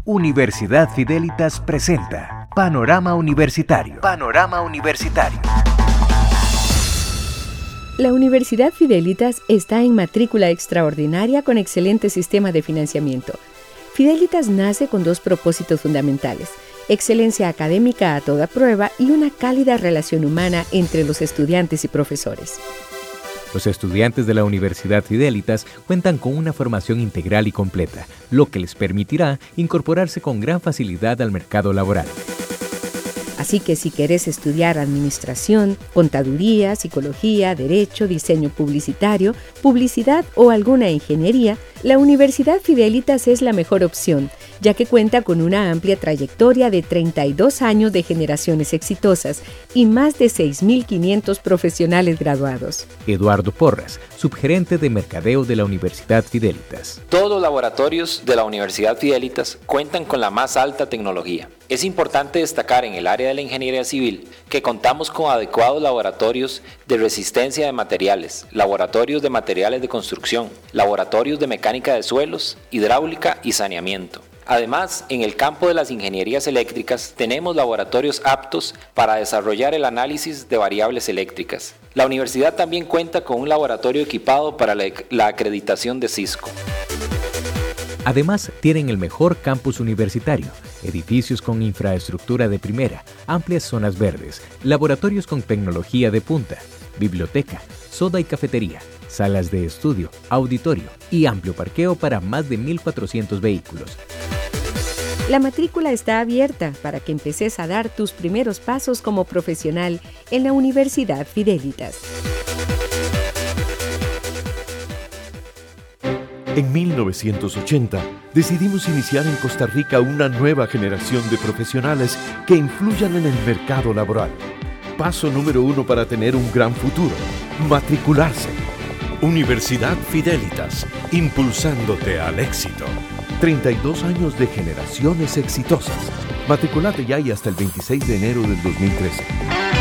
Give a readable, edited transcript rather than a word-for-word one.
Universidad Fidelitas presenta Panorama Universitario. Panorama Universitario. La Universidad Fidelitas está en matrícula extraordinaria con excelente sistema de financiamiento. Fidelitas nace con dos propósitos fundamentales: excelencia académica a toda prueba y una cálida relación humana entre los estudiantes y profesores. Los estudiantes de la Universidad Fidelitas cuentan con una formación integral y completa, lo que les permitirá incorporarse con gran facilidad al mercado laboral. Así que si querés estudiar administración, contaduría, psicología, derecho, diseño publicitario, publicidad o alguna ingeniería, la Universidad Fidelitas es la mejor opción, ya que cuenta con una amplia trayectoria de 32 años de generaciones exitosas y más de 6.500 profesionales graduados. Eduardo Porras, subgerente de Mercadeo de la Universidad Fidelitas. Todos los laboratorios de la Universidad Fidelitas cuentan con la más alta tecnología. Es importante destacar en el área de la ingeniería civil que contamos con adecuados laboratorios de resistencia de materiales, laboratorios de materiales de construcción, laboratorios de mecánica de suelos, hidráulica y saneamiento. Además, en el campo de las ingenierías eléctricas tenemos laboratorios aptos para desarrollar el análisis de variables eléctricas. La universidad también cuenta con un laboratorio equipado para la acreditación de Cisco. Además, tienen el mejor campus universitario, edificios con infraestructura de primera, amplias zonas verdes, laboratorios con tecnología de punta, biblioteca, soda y cafetería, salas de estudio, auditorio y amplio parqueo para más de 1.400 vehículos. La matrícula está abierta para que empeces a dar tus primeros pasos como profesional en la Universidad Fidelitas. En 1980, decidimos iniciar en Costa Rica una nueva generación de profesionales que influyan en el mercado laboral. Paso número 1 para tener un gran futuro: matricularse. Universidad Fidelitas, impulsándote al éxito. 32 años de generaciones exitosas. Matriculate ya y hasta el 26 de enero del 2013.